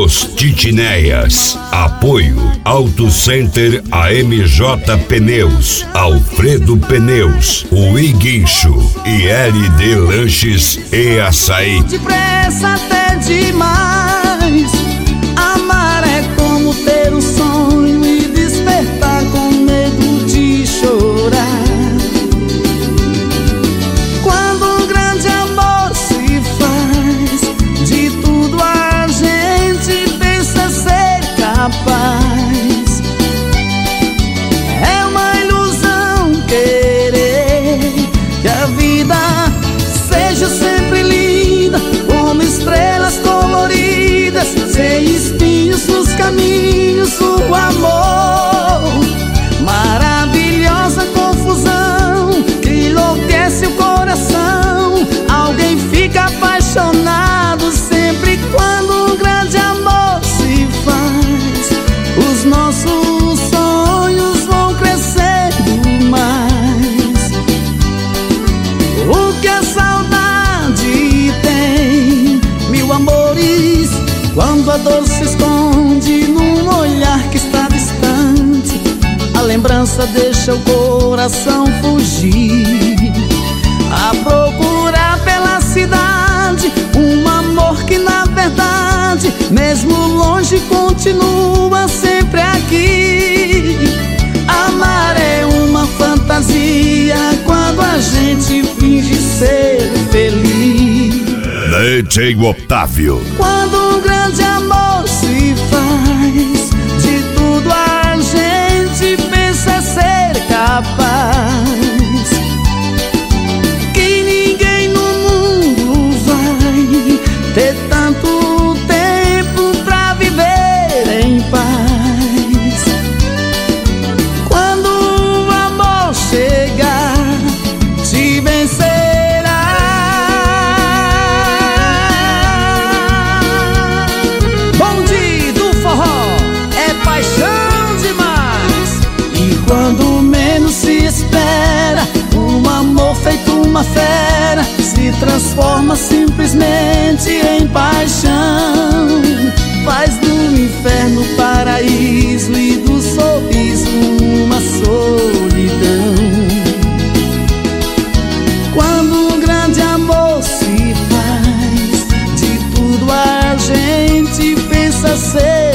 Os Titinéias. Apoio Auto Center AMJ Pneus, Alfredo Pneus, Ui Guincho e LD Lanches e Açaí. Depressa até demais. Amar é como ter um sonho e despertar com medo de chorar. Quando um grande amor se faz, de tudo a gente pensa ser capaz. É uma ilusão querer que a vida seja sempre linda, como estrelas coloridas, sem espinhos nos caminhos do amor. Maravilhosa confusão que enlouquece o coração. Alguém fica apaixonado sempre quando um grande amor se faz. Os nossos sonhos vão crescendo mais. O que a saudade tem, mil amores, quando a dor se esconde num olhar que está distante. A lembrança deixa o coração fugir, a procurar pela cidade um amor que na verdade, mesmo longe, continua sempre aqui. Amar é uma fantasia quando a gente finge ser feliz. DJ Otávio. Quando um grande amor se faz, de tudo a gente pensa ser capaz. Que ninguém no mundo vai ter tanto tempo pra viver em paz. Quando o amor chegar, te vencerá. Bonde do forró é paixão demais. E quando menos se espera, um amor feito uma fera se transforma simplesmente em paixão. Faz do inferno paraíso e do sorriso uma solidão. Quando um grande amor se faz, de tudo a gente pensa ser